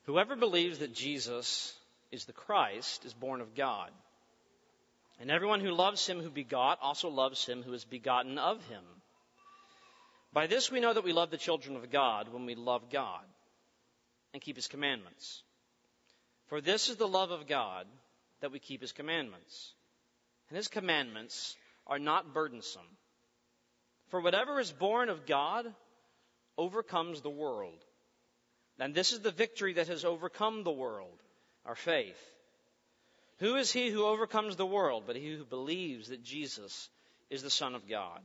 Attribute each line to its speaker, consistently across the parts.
Speaker 1: Whoever believes that Jesus is the Christ is born of God. And everyone who loves him who begot also loves him who is begotten of him. By this we know that we love the children of God when we love God and keep his commandments. For this is the love of God, that we keep his commandments. And his commandments are not burdensome. For whatever is born of God overcomes the world. And this is the victory that has overcome the world, our faith. Who is he who overcomes the world but he who believes that Jesus is the Son of God?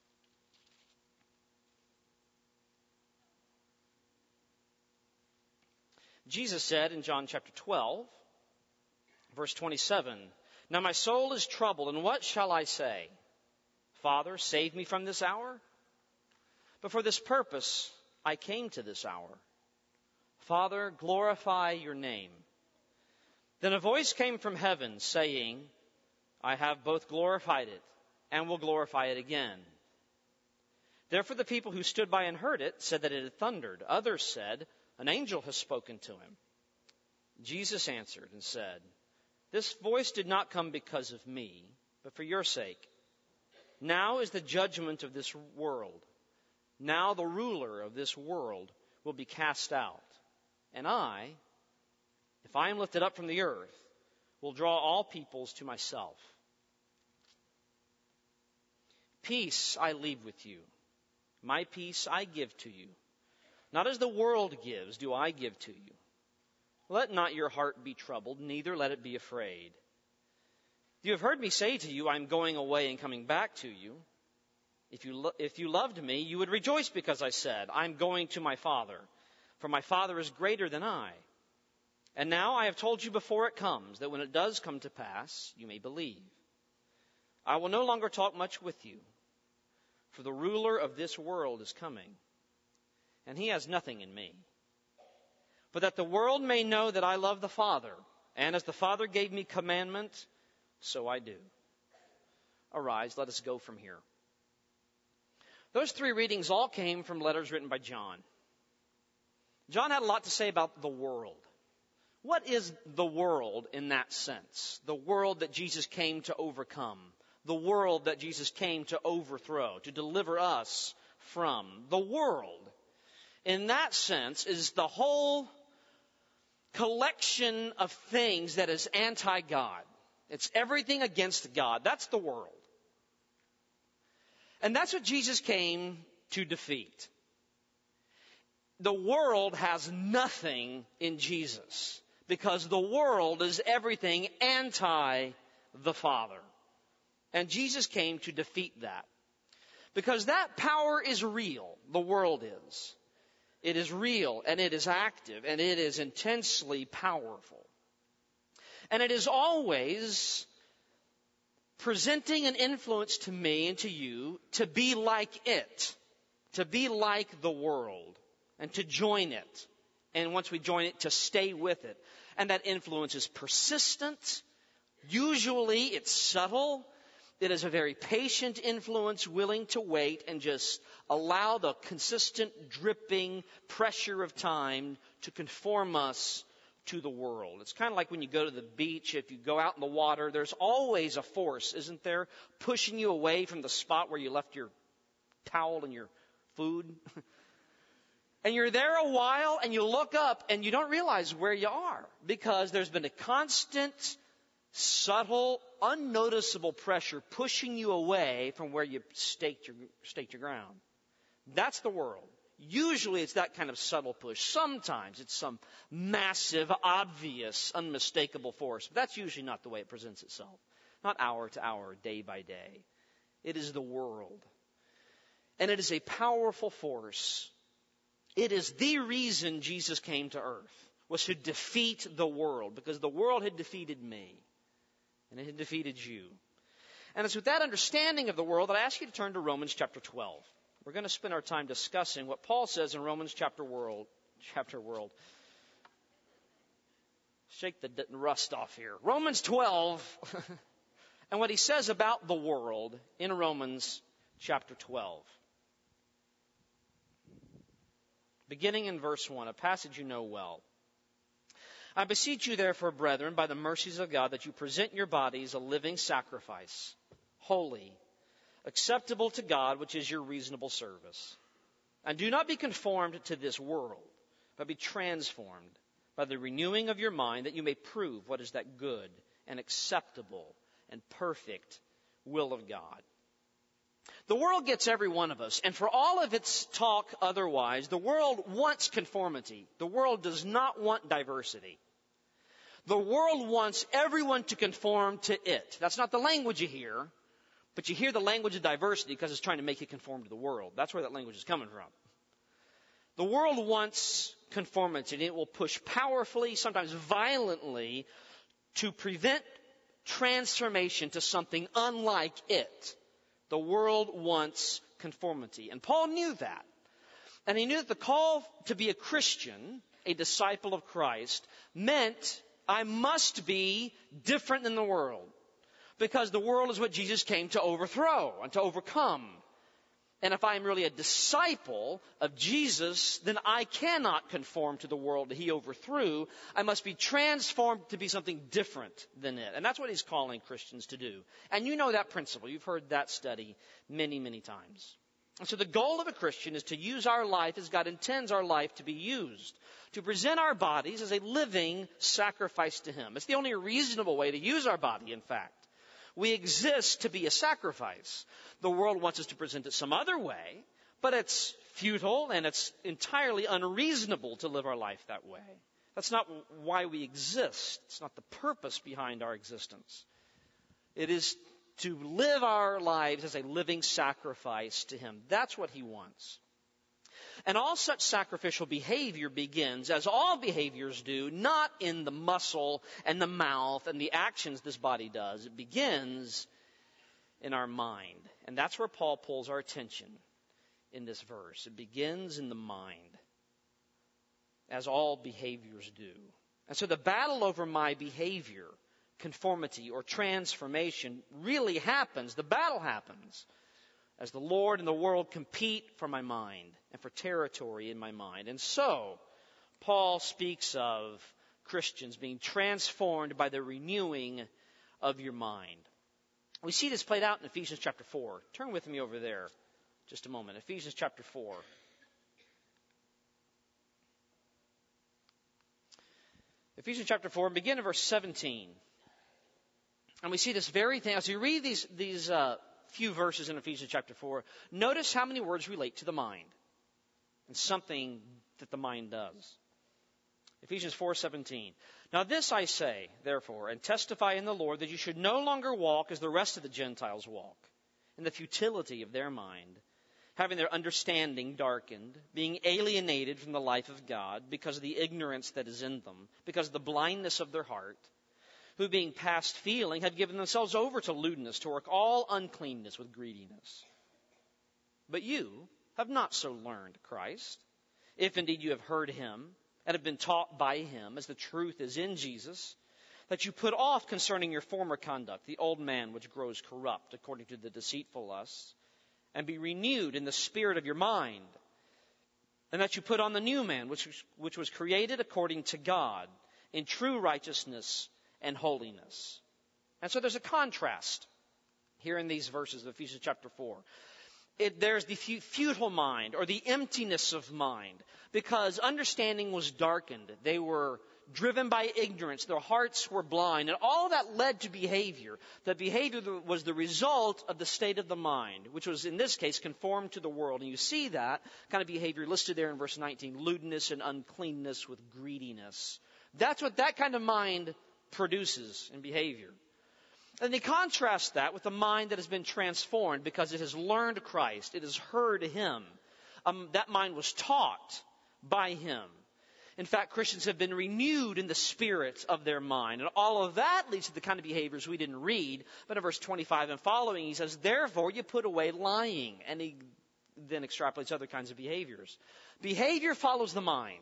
Speaker 1: Jesus said in John chapter 12, verse 27, Now my soul is troubled, and what shall I say? Father, save me from this hour? But for this purpose I came to this hour. Father, glorify your name. Then a voice came from heaven saying, I have both glorified it and will glorify it again. Therefore the people who stood by and heard it said that it had thundered. Others said, An angel has spoken to him. Jesus answered and said, This voice did not come because of me, but for your sake. Now is the judgment of this world. Now the ruler of this world will be cast out. And I, if I am lifted up from the earth, will draw all peoples to myself. Peace I leave with you. My peace I give to you. Not as the world gives, do I give to you. Let not your heart be troubled, neither let it be afraid. You have heard me say to you, I am going away and coming back to you. If you loved me, you would rejoice because I said, I am going to my Father, for my Father is greater than I. And now I have told you before it comes, that when it does come to pass, you may believe. I will no longer talk much with you, for the ruler of this world is coming, and he has nothing in me. But that the world may know that I love the Father, and as the Father gave me commandment, so I do. Arise, let us go from here. Those three readings all came from letters written by John. John had a lot to say about the world. What is the world in that sense? The world that Jesus came to overcome. The world that Jesus came to overthrow, to deliver us from. The world, in that sense, is the whole collection of things that is anti-God. It's everything against God. That's the world. And that's what Jesus came to defeat. The world has nothing in Jesus because the world is everything anti the Father. And Jesus came to defeat that. Because that power is real. The world is. It is real and it is active and it is intensely powerful. And it is always presenting an influence to me and to you to be like it, to be like the world, and to join it. And once we join it, to stay with it. And that influence is persistent. Usually it's subtle. It is a very patient influence, willing to wait and just allow the consistent dripping pressure of time to conform us to the world. It's kind of like when you go to the beach. If you go out in the water, there's always a force, isn't there, pushing you away from the spot where you left your towel and your food. And you're there a while and you look up and you don't realize where you are because there's been a constant, subtle, unnoticeable pressure pushing you away from where you staked your ground. That's the world. Usually it's that kind of subtle push. Sometimes it's some massive, obvious, unmistakable force. But that's usually not the way it presents itself. Not hour to hour, day by day. It is the world. And it is a powerful force. It is the reason Jesus came to earth, was to defeat the world, because the world had defeated me, and it had defeated you. And it's with that understanding of the world that I ask you to turn to Romans chapter 12. We're going to spend our time discussing what Paul says in Romans chapter world. Shake the rust off here. Romans 12, and what he says about the world in Romans chapter 12. Beginning in verse 1, a passage you know well. I beseech you therefore, brethren, by the mercies of God, that you present your bodies a living sacrifice, holy, acceptable to God, which is your reasonable service. And do not be conformed to this world, but be transformed by the renewing of your mind, that you may prove what is that good and acceptable and perfect will of God. The world gets every one of us, and for all of its talk otherwise, the world wants conformity. The world does not want diversity. The world wants everyone to conform to it. That's not the language you hear, but you hear the language of diversity because it's trying to make you conform to the world. That's where that language is coming from. The world wants conformity, and it will push powerfully, sometimes violently, to prevent transformation to something unlike it. The world wants conformity. And Paul knew that. And he knew that the call to be a Christian, a disciple of Christ, meant I must be different than the world. Because the world is what Jesus came to overthrow and to overcome. And if I am really a disciple of Jesus, then I cannot conform to the world that he overthrew. I must be transformed to be something different than it. And that's what he's calling Christians to do. And you know that principle. You've heard that study many, many times. And so the goal of a Christian is to use our life as God intends our life to be used. To present our bodies as a living sacrifice to him. It's the only reasonable way to use our body, in fact. We exist to be a sacrifice. The world wants us to present it some other way, but it's futile and it's entirely unreasonable to live our life that way. That's not why we exist. It's not the purpose behind our existence. It is to live our lives as a living sacrifice to him. That's what he wants. And all such sacrificial behavior begins, as all behaviors do, not in the muscle and the mouth and the actions this body does. It begins in our mind. And that's where Paul pulls our attention in this verse. It begins in the mind, as all behaviors do. And so the battle over my behavior, conformity or transformation, really happens. The battle happens as the Lord and the world compete for my mind and for territory in my mind. And so, Paul speaks of Christians being transformed by the renewing of your mind. We see this played out in Ephesians chapter 4. Turn with me over there just a moment. Ephesians chapter 4. Ephesians chapter 4, begin in verse 17. And we see this very thing. As you read these few verses in Ephesians chapter 4, notice how many words relate to the mind and something that the mind does. Ephesians 4:17. Now this I say, therefore, and testify in the Lord, that you should no longer walk as the rest of the Gentiles walk, in the futility of their mind, having their understanding darkened, being alienated from the life of God because of the ignorance that is in them, because of the blindness of their heart, who being past feeling have given themselves over to lewdness, to work all uncleanness with greediness. But you have not so learned Christ, if indeed you have heard him and have been taught by him, as the truth is in Jesus, that you put off concerning your former conduct the old man which grows corrupt according to the deceitful lusts, and be renewed in the spirit of your mind, and that you put on the new man which was created according to God in true righteousness and holiness. And so there's a contrast here in these verses of Ephesians chapter 4. There's the futile mind, or the emptiness of mind, because understanding was darkened. They were driven by ignorance. Their hearts were blind. And all that led to behavior. The behavior was the result of the state of the mind, which was in this case conformed to the world. And you see that kind of behavior listed there in verse 19, lewdness and uncleanness with greediness. That's what that kind of mind produces in behavior. And they contrast that with the mind that has been transformed because it has learned Christ. It has heard him. That mind was taught by him. In fact, Christians have been renewed in the spirit of their mind. And all of that leads to the kind of behaviors we didn't read. But in verse 25 and following, he says, therefore you put away lying. And he then extrapolates other kinds of behaviors. Behavior follows the mind.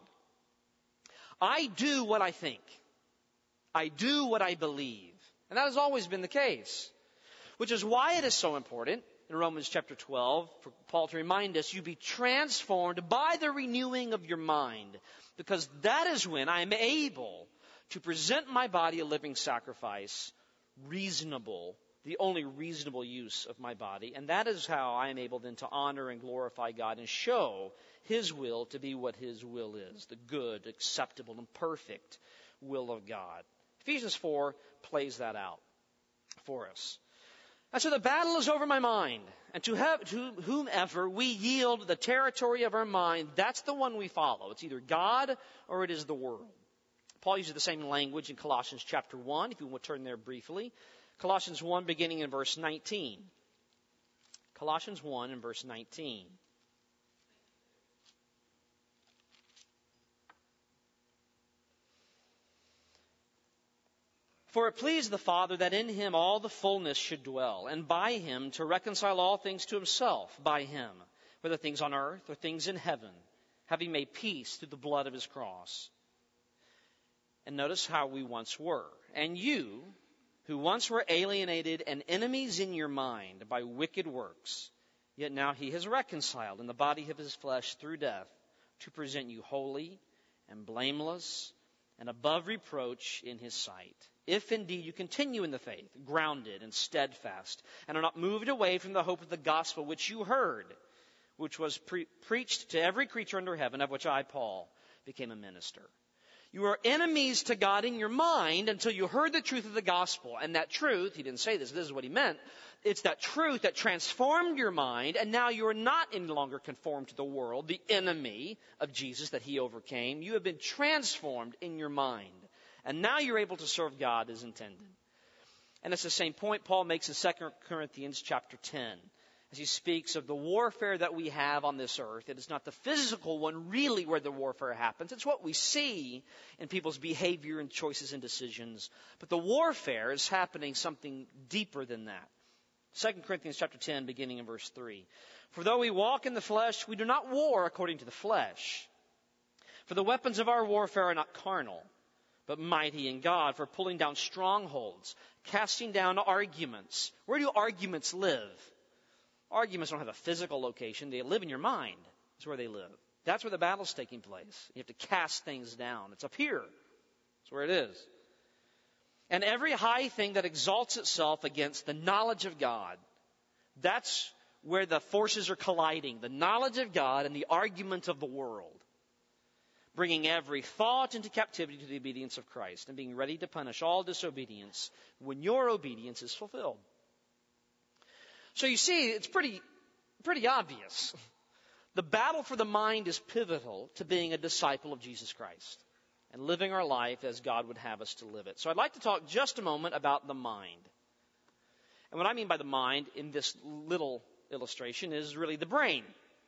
Speaker 1: I do what I think. I do what I believe. And that has always been the case. Which is why it is so important in Romans chapter 12 for Paul to remind us, you be transformed by the renewing of your mind. Because that is when I am able to present my body a living sacrifice, reasonable, the only reasonable use of my body. And that is how I am able then to honor and glorify God and show His will to be what His will is, the good, acceptable, and perfect will of God. Ephesians 4 plays that out for us. And so the battle is over my mind. And to whomever we yield the territory of our mind, that's the one we follow. It's either God or it is the world. Paul uses the same language in Colossians chapter 1, if you will turn there briefly. Colossians 1, beginning in verse 19. Colossians 1 and verse 19. For it pleased the Father that in Him all the fullness should dwell, and by Him to reconcile all things to Himself, by Him, whether things on earth or things in heaven, having made peace through the blood of His cross. And notice how we once were. And you, who once were alienated and enemies in your mind by wicked works, yet now He has reconciled in the body of His flesh through death, to present you holy and blameless and above reproach in His sight. If indeed you continue in the faith, grounded and steadfast, and are not moved away from the hope of the gospel which you heard, which was preached to every creature under heaven, of which I, Paul, became a minister. You were enemies to God in your mind until you heard the truth of the gospel. And that truth, he didn't say this is what he meant, it's that truth that transformed your mind, and now you are not any longer conformed to the world, the enemy of Jesus that He overcame. You have been transformed in your mind. And now you're able to serve God as intended. And it's the same point Paul makes in 2 Corinthians chapter 10. As he speaks of the warfare that we have on this earth. It is not the physical one really where the warfare happens. It's what we see in people's behavior and choices and decisions. But the warfare is happening something deeper than that. 2 Corinthians chapter 10, beginning in verse 3. For though we walk in the flesh, we do not war according to the flesh. For the weapons of our warfare are not carnal, but mighty in God for pulling down strongholds, casting down arguments. Where do arguments live? Arguments don't have a physical location. They live in your mind. That's where they live. That's where the battle's taking place. You have to cast things down. It's up here. That's where it is. And every high thing that exalts itself against the knowledge of God, that's where the forces are colliding. The knowledge of God and the argument of the world. Bringing every thought into captivity to the obedience of Christ and being ready to punish all disobedience when your obedience is fulfilled. So you see, it's pretty obvious. The battle for the mind is pivotal to being a disciple of Jesus Christ and living our life as God would have us to live it. So I'd like to talk just a moment about the mind. And what I mean by the mind in this little illustration is really the brain.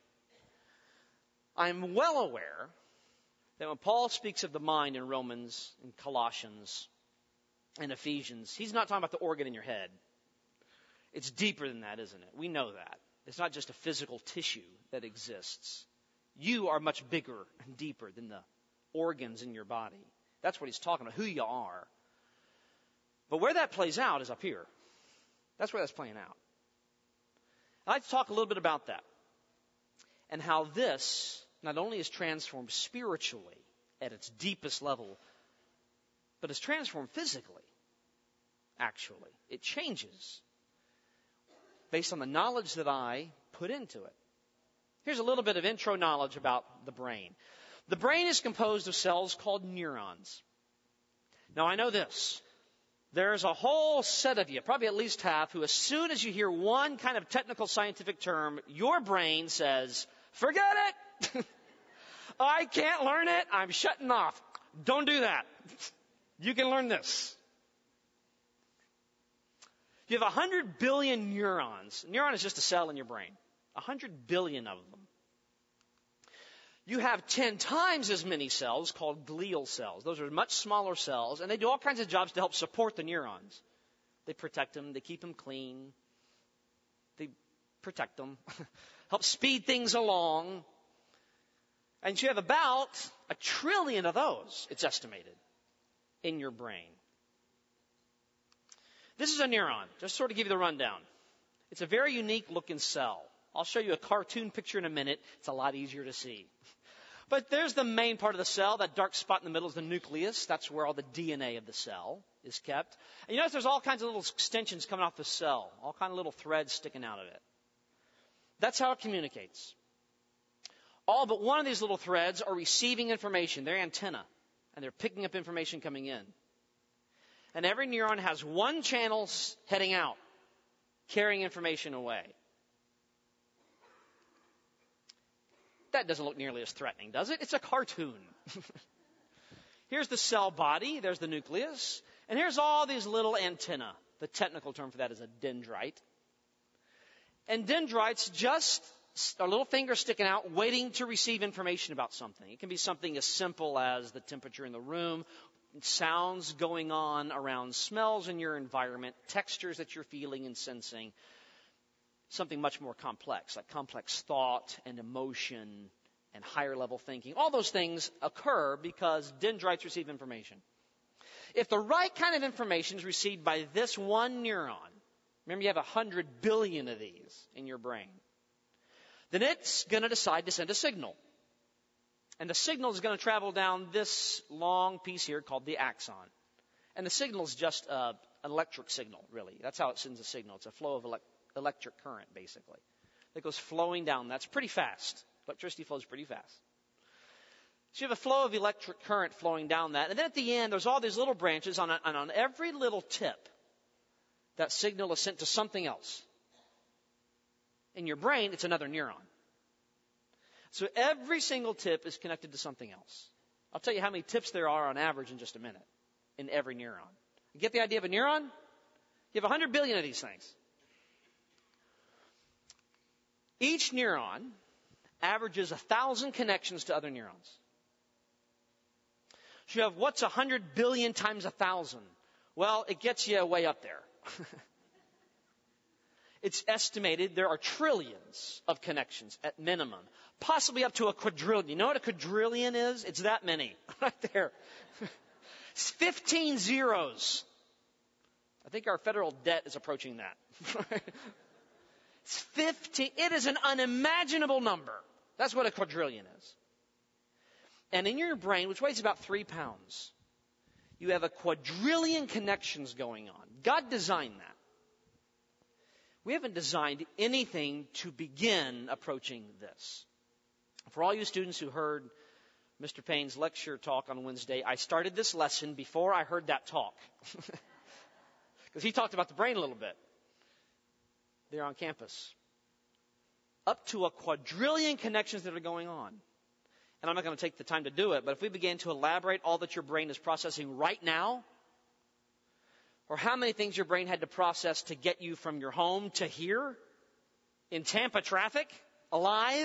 Speaker 1: I'm well aware that when Paul speaks of the mind in Romans, in Colossians, and Ephesians, he's not talking about the organ in your head. It's deeper than that, isn't it? We know that. It's not just a physical tissue that exists. You are much bigger and deeper than the organs in your body. That's what he's talking about, who you are. But where that plays out is up here. That's where that's playing out. I'd like to talk a little bit about that and how this not only is transformed spiritually at its deepest level, but is transformed physically, actually. It changes based on the knowledge that I put into it. Here's a little bit of intro knowledge about the brain. The brain is composed of cells called neurons. Now, I know this. There's a whole set of you, probably at least half, who as soon as you hear one kind of technical scientific term, your brain says, forget it. I can't learn it. I'm shutting off. Don't do that. You can learn this. You have 100 billion neurons. A neuron is just a cell in your brain. 100 billion of them. You have 10 times as many cells called glial cells. Those are much smaller cells, and they do all kinds of jobs to help support the neurons. They protect them. They keep them clean. They protect them. Help speed things along. And you have about 1 trillion of those, it's estimated, in your brain. This is a neuron, just sort of give you the rundown. It's a very unique looking cell. I'll show you a cartoon picture in a minute. It's a lot easier to see. But there's the main part of the cell. That dark spot in the middle is the nucleus. That's where all the DNA of the cell is kept. And you notice there's all kinds of little extensions coming off the cell, all kinds of little threads sticking out of it. That's how it communicates. All but one of these little threads are receiving information. They're antenna, and they're picking up information coming in. And every neuron has one channel heading out, carrying information away. That doesn't look nearly as threatening, does it? It's a cartoon. Here's the cell body. There's the nucleus. And here's all these little antennae. The technical term for that is a dendrite. And dendrites just a little finger sticking out, waiting to receive information about something. It can be something as simple as the temperature in the room, sounds going on around, smells in your environment, textures that you're feeling and sensing. Something much more complex, like complex thought and emotion and higher level thinking. All those things occur because dendrites receive information. If the right kind of information is received by this one neuron, remember you have 100 billion of these in your brain, then it's going to decide to send a signal. And the signal is going to travel down this long piece here called the axon. And the signal is just an electric signal, really. That's how it sends a signal. It's a flow of electric current, basically. That goes flowing down. That's pretty fast. Electricity flows pretty fast. So you have a flow of electric current flowing down that. And then at the end, there's all these little branches. And on every little tip, that signal is sent to something else. In your brain, it's another neuron. So every single tip is connected to something else. I'll tell you how many tips there are on average in just a minute in every neuron. You get the idea of a neuron? You have 100 billion of these things. Each neuron averages 1,000 connections to other neurons. So you have what's 100 billion times 1,000? Well, it gets you way up there. It's estimated there are trillions of connections at minimum, possibly up to a quadrillion. You know what a quadrillion is? It's that many right there. It's 15 zeros. I think our federal debt is approaching that. It's 15. It is an unimaginable number. That's what a quadrillion is. And in your brain, which weighs about 3 pounds, you have a quadrillion connections going on. God designed that. We haven't designed anything to begin approaching this. For all you students who heard Mr. Payne's lecture talk on Wednesday, I started this lesson before I heard that talk. Because he talked about the brain a little bit there on campus. Up to a quadrillion connections that are going on. And I'm not going to take the time to do it, but if we began to elaborate all that your brain is processing right now, or how many things your brain had to process to get you from your home to here, in Tampa traffic, alive,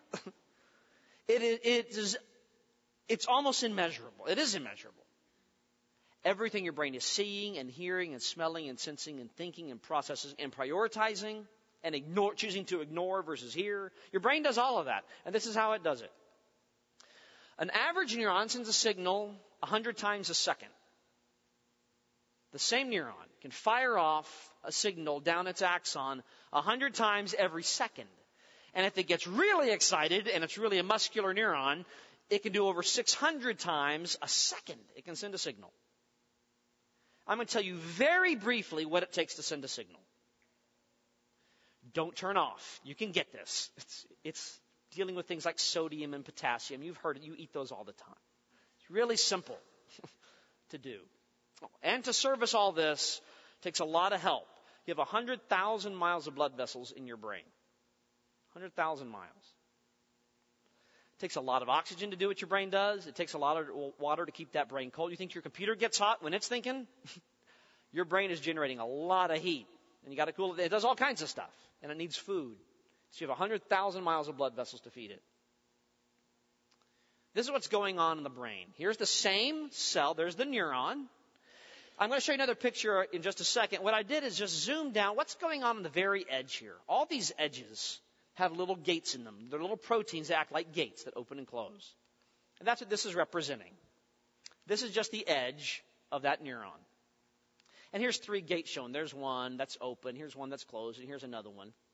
Speaker 1: it's almost immeasurable. It is immeasurable. Everything your brain is seeing and hearing and smelling and sensing and thinking and processing and prioritizing and choosing to ignore versus hear. Your brain does all of that, and this is how it does it. An average neuron sends a signal 100 times a second. The same neuron can fire off a signal down its axon 100 times every second. And if it gets really excited, and it's really a muscular neuron, it can do over 600 times a second. It can send a signal. I'm going to tell you very briefly what it takes to send a signal. Don't turn off. You can get this. It's dealing with things like sodium and potassium. You've heard it. You eat those all the time. It's really simple to do. And to service all this takes a lot of help. You have 100,000 miles of blood vessels in your brain. 100,000 miles. It takes a lot of oxygen to do what your brain does. It takes a lot of water to keep that brain cold. You think your computer gets hot when it's thinking? Your brain is generating a lot of heat. And you got to cool it. It does all kinds of stuff. And it needs food. So you have 100,000 miles of blood vessels to feed it. This is what's going on in the brain. Here's the same cell. There's the neuron. I'm going to show you another picture in just a second. What I did is just zoom down. What's going on the very edge here? All these edges have little gates in them. They're little proteins that act like gates that open and close. And that's what this is representing. This is just the edge of that neuron. And here's 3 gates shown. There's one that's open. Here's one that's closed. And here's another one.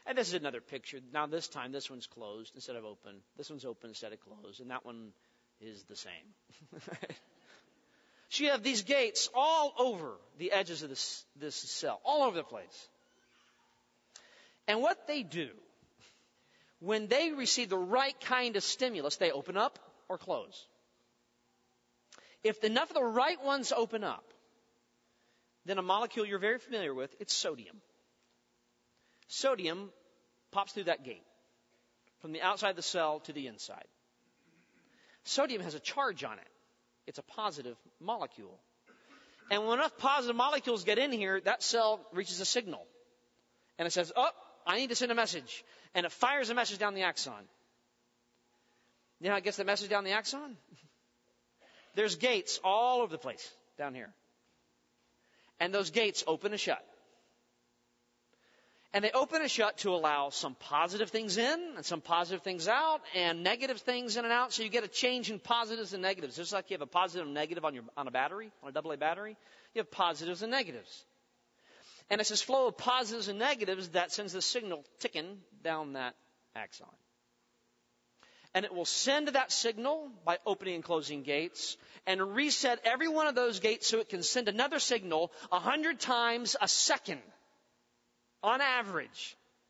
Speaker 1: And this is another picture. Now this time, this one's closed instead of open. This one's open instead of closed. And that one is the same. So you have these gates all over the edges of this cell, all over the place. And what they do, when they receive the right kind of stimulus, they open up or close. If enough of the right ones open up, then a molecule you're very familiar with, it's sodium. Sodium pops through that gate from the outside of the cell to the inside. Sodium has a charge on it. It's a positive molecule. And when enough positive molecules get in here, that cell reaches a signal. And it says, oh, I need to send a message. And it fires a message down the axon. You know how it gets the message down the axon? There's gates all over the place down here. And those gates open and shut. And they open and shut to allow some positive things in and some positive things out and negative things in and out. So you get a change in positives and negatives. Just like you have a positive and negative on a battery, on a AA battery, you have positives and negatives. And it's this flow of positives and negatives that sends the signal ticking down that axon. And it will send that signal by opening and closing gates and reset every one of those gates so it can send another signal 100 times a second. On average.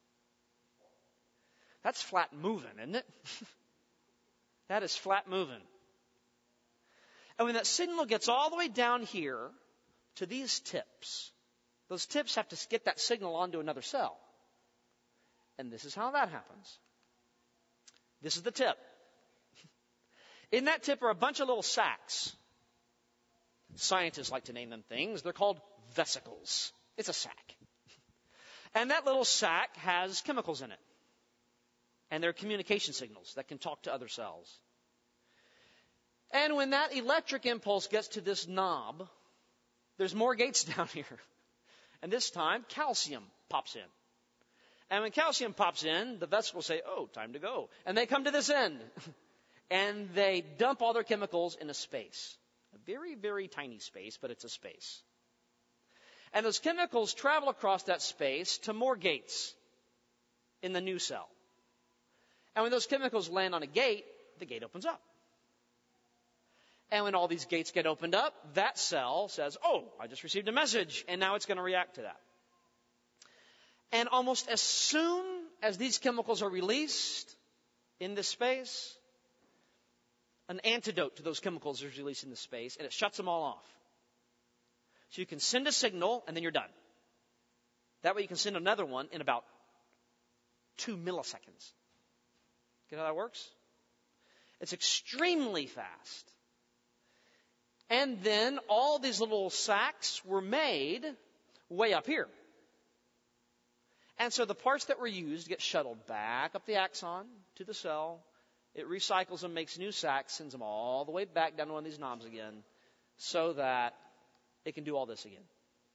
Speaker 1: That's flat moving, isn't it? That is flat moving. And when that signal gets all the way down here to these tips, those tips have to get that signal onto another cell. And this is how that happens. This is the tip. In that tip are a bunch of little sacs. Scientists like to name them things. They're called vesicles. It's a sac. And that little sac has chemicals in it. And they're communication signals that can talk to other cells. And when that electric impulse gets to this knob, there's more gates down here. And this time, calcium pops in. And when calcium pops in, the vesicles say, oh, time to go. And they come to this end. And they dump all their chemicals in a space. A very, very tiny space, but it's a space. And those chemicals travel across that space to more gates in the new cell. And when those chemicals land on a gate, the gate opens up. And when all these gates get opened up, that cell says, oh, I just received a message, and now it's going to react to that. And almost as soon as these chemicals are released in this space, an antidote to those chemicals is released in the space, and it shuts them all off. So you can send a signal, and then you're done. That way you can send another one in about 2 milliseconds. Get how that works? It's extremely fast. And then all these little sacs were made way up here. And so the parts that were used get shuttled back up the axon to the cell. It recycles them, makes new sacs, sends them all the way back down to one of these knobs again so that it can do all this again.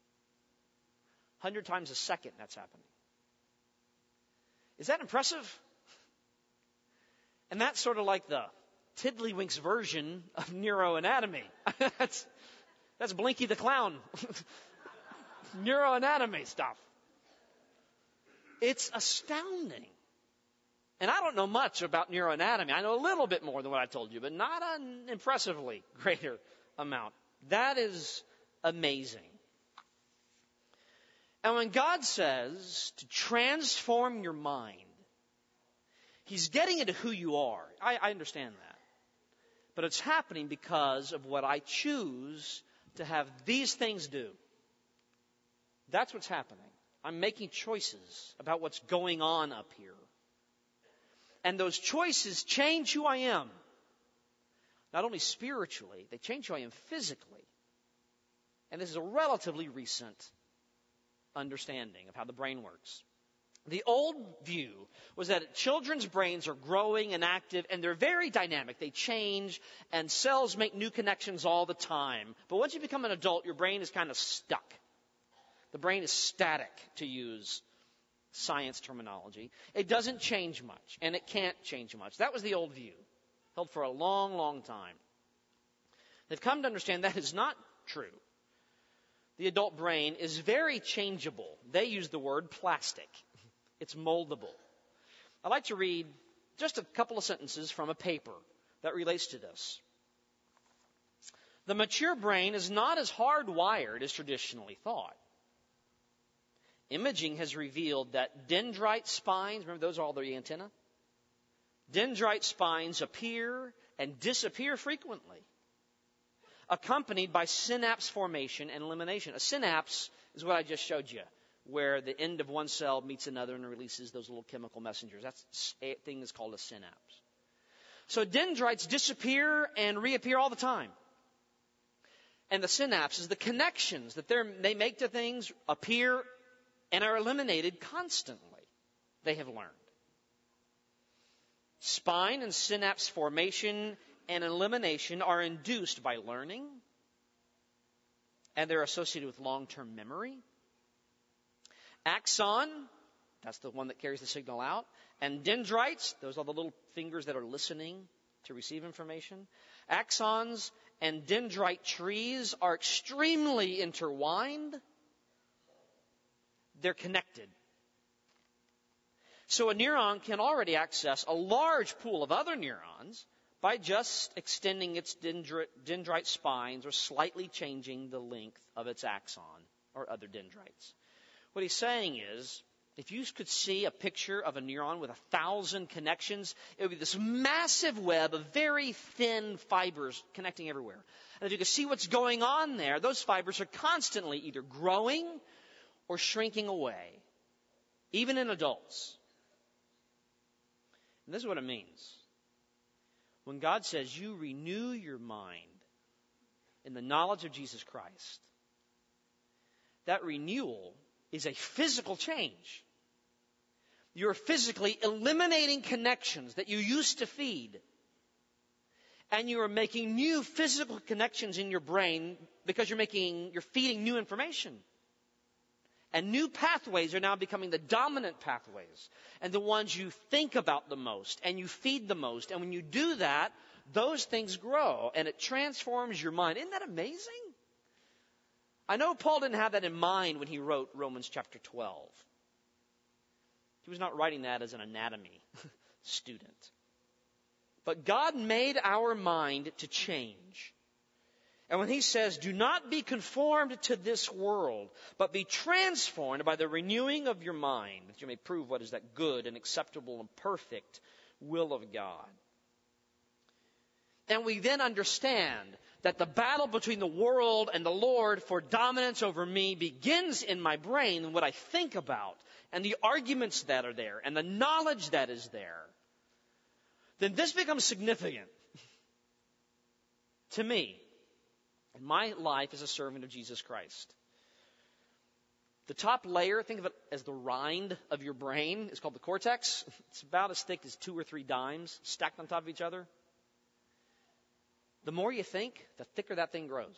Speaker 1: 100 times a second that's happening. Is that impressive? And that's sort of like the Tiddlywinks version of neuroanatomy. That's Blinky the Clown. Neuroanatomy stuff. It's astounding. And I don't know much about neuroanatomy. I know a little bit more than what I told you, but not an impressively greater amount. That is amazing. And when God says to transform your mind, He's getting into who you are. I understand that. But it's happening because of what I choose to have these things do. That's what's happening. I'm making choices about what's going on up here. And those choices change who I am. Not only spiritually, they change who I am physically. And this is a relatively recent understanding of how the brain works. The old view was that children's brains are growing and active, and they're very dynamic. They change, and cells make new connections all the time. But once you become an adult, your brain is kind of stuck. The brain is static, to use science terminology. It doesn't change much, and it can't change much. That was the old view, held for a long, long time. They've come to understand that is not true. The adult brain is very changeable. They use the word plastic. It's moldable. I'd like to read just a couple of sentences from a paper that relates to this. The mature brain is not as hardwired as traditionally thought. Imaging has revealed that dendrite spines, remember those are all the antennae? Dendrite spines appear and disappear frequently, accompanied by synapse formation and elimination. A synapse is what I just showed you, where the end of one cell meets another and releases those little chemical messengers. That's a thing that's called a synapse. So dendrites disappear and reappear all the time. And the synapses, the connections that they make to things, appear and are eliminated constantly, they have learned. Spine and synapse formation and elimination are induced by learning, and they're associated with long-term memory. Axon, that's the one that carries the signal out, and dendrites, those are the little fingers that are listening to receive information. Axons and dendrite trees are extremely intertwined. They're connected. So a neuron can already access a large pool of other neurons by just extending its dendrite spines or slightly changing the length of its axon or other dendrites. What he's saying is, if you could see a picture of a neuron with 1,000 connections, it would be this massive web of very thin fibers connecting everywhere. And if you could see what's going on there, those fibers are constantly either growing or shrinking away, even in adults. And this is what it means. When God says you renew your mind in the knowledge of Jesus Christ, that renewal is a physical change. You're physically eliminating connections that you used to feed. And you are making new physical connections in your brain because you're feeding new information. And new pathways are now becoming the dominant pathways and the ones you think about the most and you feed the most. And when you do that, those things grow and it transforms your mind. Isn't that amazing? I know Paul didn't have that in mind when he wrote Romans chapter 12. He was not writing that as an anatomy student. But God made our mind to change. And when he says, do not be conformed to this world, but be transformed by the renewing of your mind, that you may prove what is that good and acceptable and perfect will of God. And we then understand that the battle between the world and the Lord for dominance over me begins in my brain and what I think about and the arguments that are there and the knowledge that is there. Then this becomes significant to me in my life as a servant of Jesus Christ. The top layer, think of it as the rind of your brain, is called the cortex. It's about as thick as 2 or 3 dimes stacked on top of each other. The more you think, the thicker that thing grows.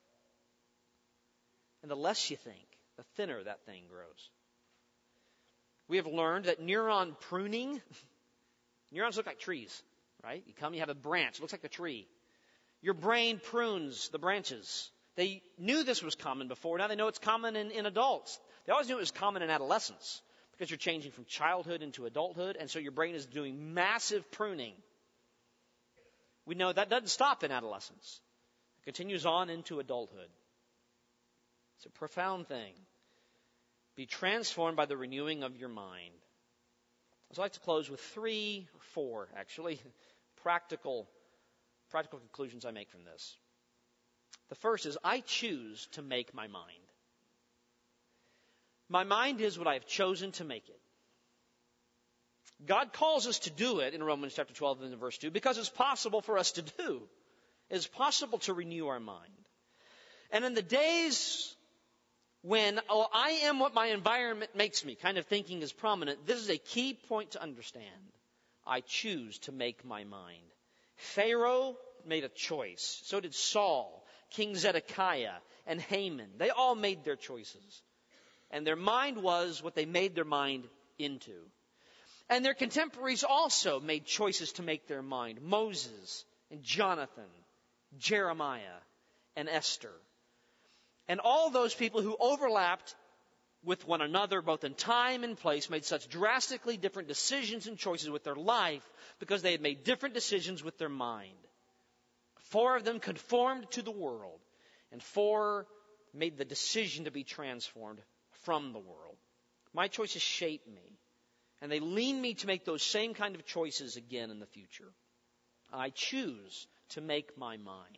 Speaker 1: And the less you think, the thinner that thing grows. We have learned that neuron pruning, neurons look like trees, right? You have a branch, it looks like a tree. Your brain prunes the branches. They knew this was common before. Now they know it's common in adults. They always knew it was common in adolescence because you're changing from childhood into adulthood, and so your brain is doing massive pruning. We know that doesn't stop in adolescence. It continues on into adulthood. It's a profound thing. Be transformed by the renewing of your mind. I'd like to close with 3 or 4, actually, practical conclusions I make from this. The first is, I choose to make my mind. My mind is what I have chosen to make it. God calls us to do it in Romans chapter 12 and verse 2 because it's possible for us to do. It's possible to renew our mind. And in the days when, I am what my environment makes me, kind of thinking is prominent, this is a key point to understand. I choose to make my mind. Pharaoh made a choice. So did Saul, King Zedekiah, and Haman. They all made their choices. And their mind was what they made their mind into. And their contemporaries also made choices to make their mind. Moses and Jonathan, Jeremiah and Esther. And all those people who overlapped with one another, both in time and place, made such drastically different decisions and choices with their life because they had made different decisions with their mind. 4 of them conformed to the world, and 4 made the decision to be transformed from the world. My choices shape me, and they lean me to make those same kind of choices again in the future. I choose to make my mind.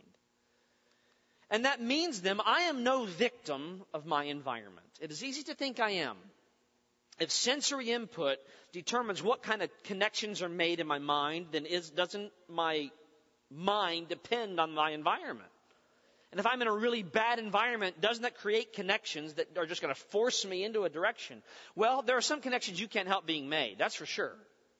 Speaker 1: And that means then I am no victim of my environment. It is easy to think I am. If sensory input determines what kind of connections are made in my mind, then doesn't my mind depend on my environment? And if I'm in a really bad environment, doesn't that create connections that are just going to force me into a direction? Well, there are some connections you can't help being made, that's for sure.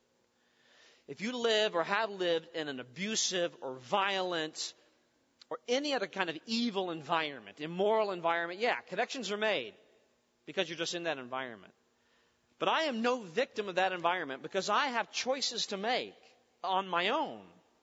Speaker 1: If you live or have lived in an abusive or violent or any other kind of evil environment, immoral environment, yeah, connections are made because you're just in that environment. But I am no victim of that environment because I have choices to make on my own.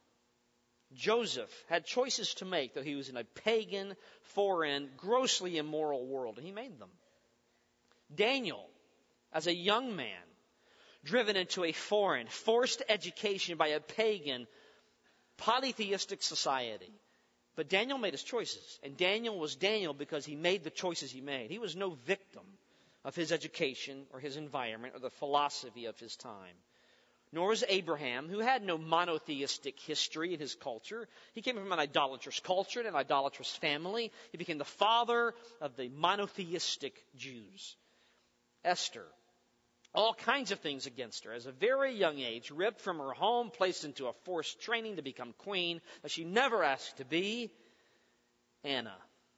Speaker 1: Joseph had choices to make, though he was in a pagan, foreign, grossly immoral world, and he made them. Daniel, as a young man, driven into a foreign, forced education by a pagan, polytheistic society. But Daniel made his choices, and Daniel was Daniel because he made the choices he made. He was no victim of his education or his environment or the philosophy of his time. Nor was Abraham, who had no monotheistic history in his culture. He came from an idolatrous culture and an idolatrous family. He became the father of the monotheistic Jews. Esther, all kinds of things against her. As a very young age, ripped from her home, placed into a forced training to become queen, that she never asked to be. Anna,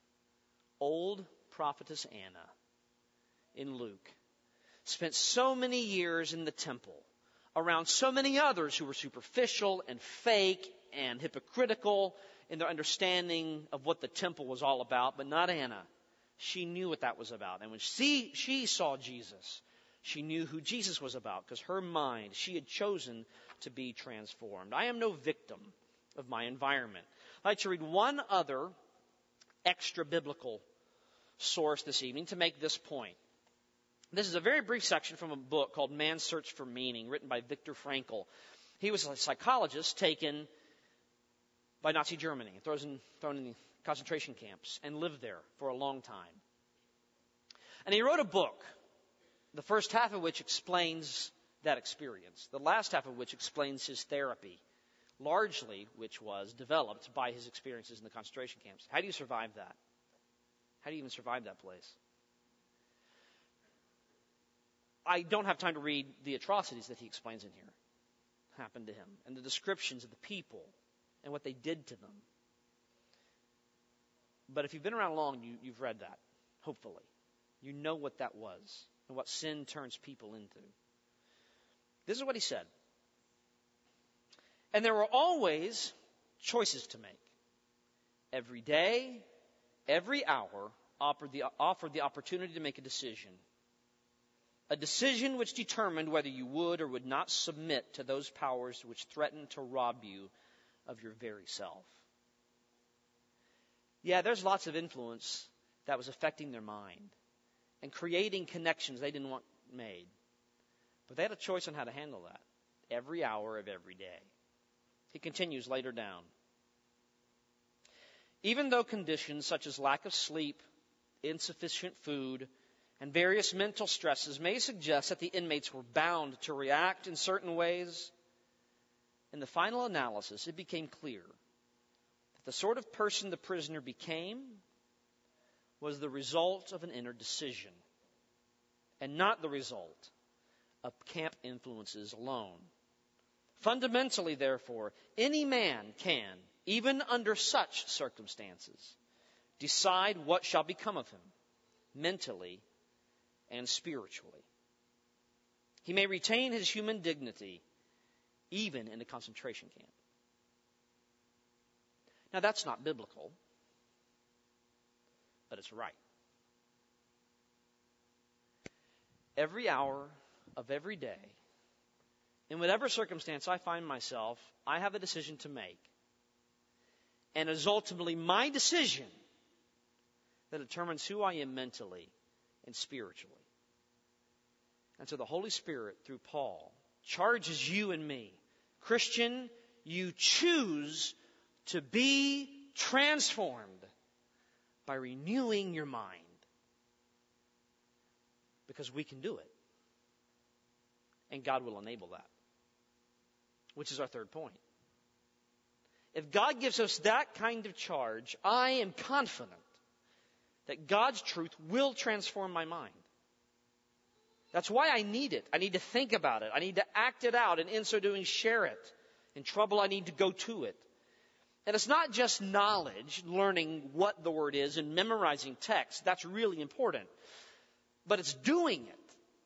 Speaker 1: old prophetess Anna, in Luke, spent so many years in the temple, around so many others who were superficial and fake and hypocritical in their understanding of what the temple was all about, but not Anna. She knew what that was about. And when she saw Jesus, she knew who Jesus was about because her mind, she had chosen to be transformed. I am no victim of my environment. I'd like to read one other extra biblical source this evening to make this point. This is a very brief section from a book called Man's Search for Meaning, written by Viktor Frankl. He was a psychologist taken by Nazi Germany, thrown in concentration camps, and lived there for a long time. And he wrote a book, the first half of which explains that experience, the last half of which explains his therapy, largely which was developed by his experiences in the concentration camps. How do you survive that? How do you even survive that place? I don't have time to read the atrocities that he explains in here happened to him and the descriptions of the people and what they did to them. But if you've been around long, you've read that, hopefully. You know what that was and what sin turns people into. This is what he said. And there were always choices to make. Every day, every hour offered the opportunity to make a decision. A decision which determined whether you would or would not submit to those powers which threatened to rob you of your very self. Yeah, there's lots of influence that was affecting their mind and creating connections they didn't want made. But they had a choice on how to handle that every hour of every day. He continues later down. Even though conditions such as lack of sleep, insufficient food, and various mental stresses may suggest that the inmates were bound to react in certain ways, in the final analysis, it became clear that the sort of person the prisoner became was the result of an inner decision and not the result of camp influences alone. Fundamentally, therefore, any man can, even under such circumstances, decide what shall become of him, mentally and spiritually. He may retain his human dignity even in a concentration camp. Now, that's not biblical, but it's right. Every hour of every day, in whatever circumstance I find myself, I have a decision to make. And it is ultimately my decision that determines who I am mentally and spiritually. And so the Holy Spirit, through Paul, charges you and me. Christian, you choose to be transformed by renewing your mind. Because we can do it. And God will enable that. Which is our third point. If God gives us that kind of charge, I am confident that God's truth will transform my mind. That's why I need it. I need to think about it. I need to act it out, and in so doing, share it. In trouble, I need to go to it. And it's not just knowledge, learning what the word is and memorizing text. That's really important. But it's doing it.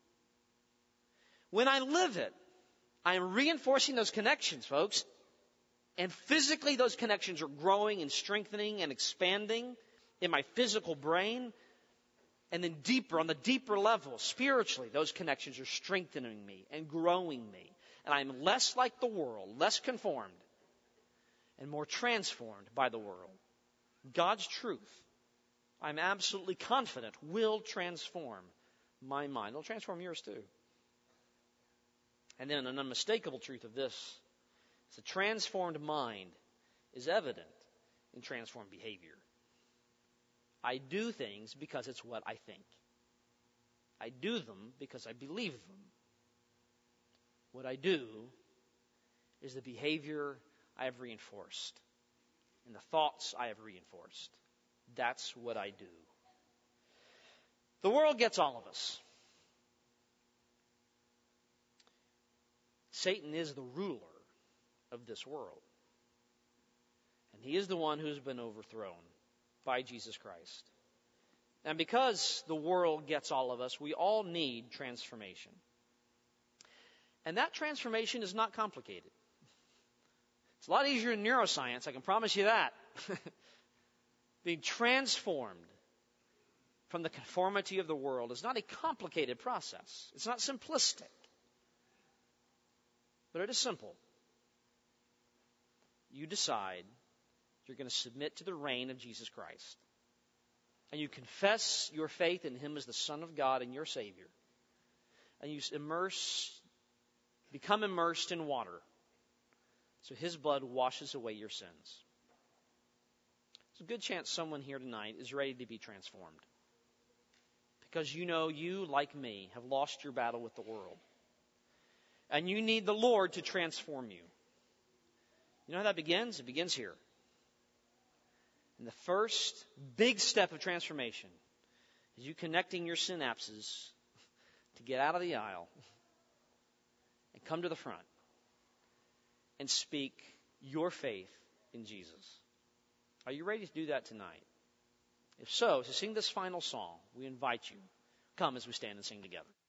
Speaker 1: When I live it, I am reinforcing those connections, folks. And physically, those connections are growing and strengthening and expanding in my physical brain. And then deeper, on the deeper level, spiritually, those connections are strengthening me and growing me. And I'm less like the world, less conformed, and more transformed by the world. God's truth, I'm absolutely confident, will transform my mind. It'll transform yours too. And then an unmistakable truth of this is a transformed mind is evident in transformed behavior. I do things because it's what I think. I do them because I believe them. What I do is the behavior I have reinforced and the thoughts I have reinforced. That's what I do. The world gets all of us. Satan is the ruler of this world. And he is the one who's been overthrown by Jesus Christ. And because the world gets all of us, we all need transformation. And that transformation is not complicated. It's a lot easier in neuroscience, I can promise you that. Being transformed from the conformity of the world is not a complicated process. It's not simplistic. But it is simple. You decide you're going to submit to the reign of Jesus Christ. And you confess your faith in Him as the Son of God and your Savior. And you become immersed in water. So His blood washes away your sins. There's a good chance someone here tonight is ready to be transformed. Because you know you, like me, have lost your battle with the world. And you need the Lord to transform you. You know how that begins? It begins here. And the first big step of transformation is you connecting your synapses to get out of the aisle and come to the front and speak your faith in Jesus. Are you ready to do that tonight? If so, to sing this final song, we invite you. Come as we stand and sing together.